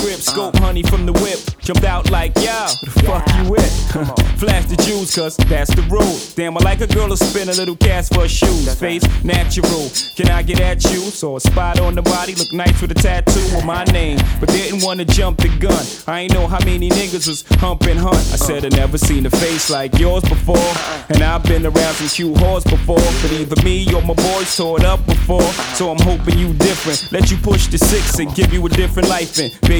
crib, scope honey from the whip. Jumped out like, yo, who the fuck you with? Flash the Jews, cause that's the rule. Damn, I like a girl to spend a little cash for shoes. Face natural. Can I get at you? Saw a spot on the body, look nice with a tattoo of my name, but didn't wanna jump the gun. I ain't know how many niggas was humping hunt. I said I never seen a face like yours before, and I've been around some cute whores before, but either me or my boys tore it up before. So I'm hoping you different. Let you push the 6 and give you a different life in. Baby,